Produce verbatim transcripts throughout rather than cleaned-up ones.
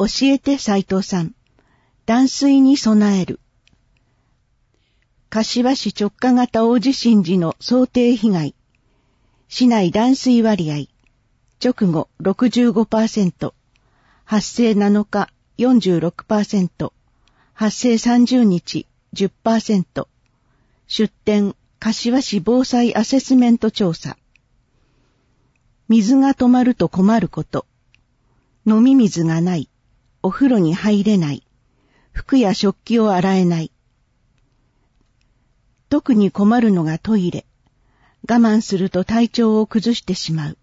教えて斉藤さん。断水に備える。柏市直下型大地震時の想定被害。市内断水割合。直後 ろくじゅうごパーセント。発生なのか よんじゅうろくパーセント。発生さんじゅうにち じゅっパーセント。出典柏市防災アセスメント調査。水が止まると困ること。飲み水がない。お風呂に入れない。服や食器を洗えない。特に困るのがトイレ。我慢すると体調を崩してしまう。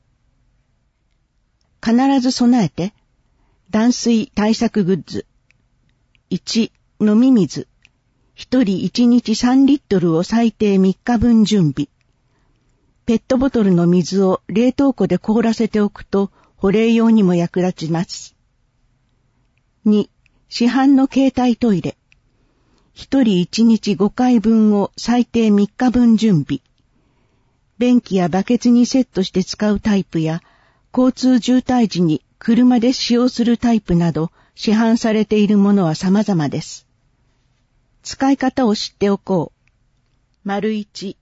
必ず備えて。断水対策グッズ。いち、飲み水。一人いちにちさんリットルを最低みっかぶん準備。ペットボトルの水を冷凍庫で凍らせておくと保冷用にも役立ちます。に、市販の携帯トイレ。一人いちにちごかいぶんを最低みっかぶん準備。便器やバケツにセットして使うタイプや、交通渋滞時に車で使用するタイプなど市販されているものは様々です。使い方を知っておこう。丸一。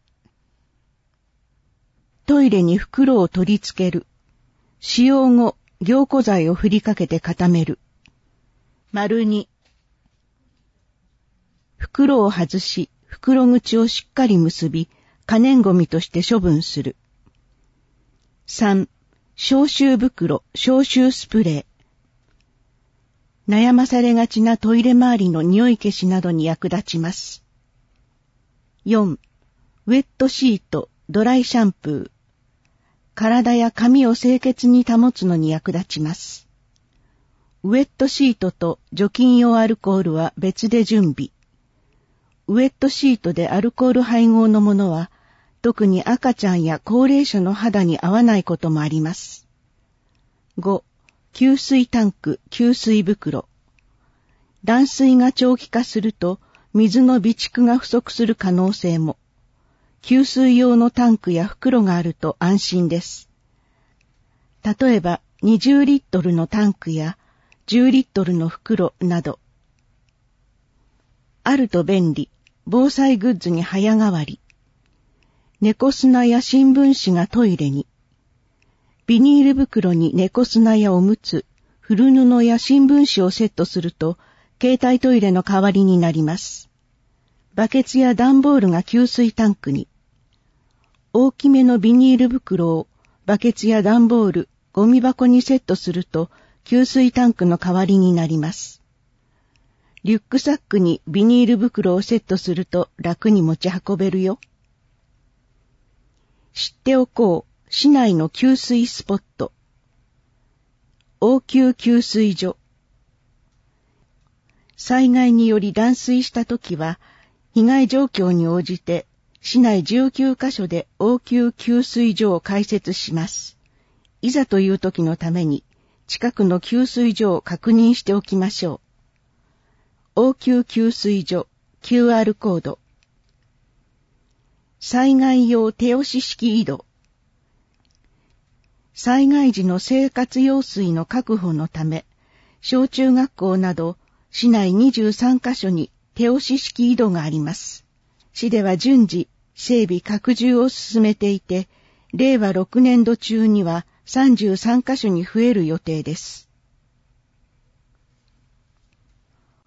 トイレに袋を取り付ける。使用後、凝固剤を振りかけて固める。丸二。袋を外し、袋口をしっかり結び、可燃ごみとして処分する。三。消臭袋、消臭スプレー。悩まされがちなトイレ周りの匂い消しなどに役立ちます。よん. ウェットシート、ドライシャンプー。体や髪を清潔に保つのに役立ちます。ウェットシートと除菌用アルコールは別で準備。ウェットシートでアルコール配合のものは、特に赤ちゃんや高齢者の肌に合わないこともあります。ご. 給水タンク、給水袋。断水が長期化すると水の備蓄が不足する可能性も。給水用のタンクや袋があると安心です。例えばにじゅうリットルのタンクやじゅうリットルの袋など。あると便利、防災グッズに早変わり。猫砂や新聞紙がトイレに。ビニール袋に猫砂やおむつ、古布や新聞紙をセットすると、携帯トイレの代わりになります。バケツや段ボールが給水タンクに。大きめのビニール袋をバケツや段ボール、ゴミ箱にセットすると、給水タンクの代わりになります。リュックサックにビニール袋をセットすると楽に持ち運べるよ。知っておこう。市内の給水スポット。応急給水所。災害により断水したときは、被害状況に応じて、市内じゅうきゅうかしょで応急給水所を開設します。いざという時のために、近くの給水所を確認しておきましょう。応急給水所 キューアール コード。災害用手押し式井戸。災害時の生活用水の確保のため、小中学校など市内にじゅうさんかしょに手押し式井戸があります。市では順次整備拡充を進めていて、れいわろくねんど中にはさんじゅうさんかしょに増える予定です。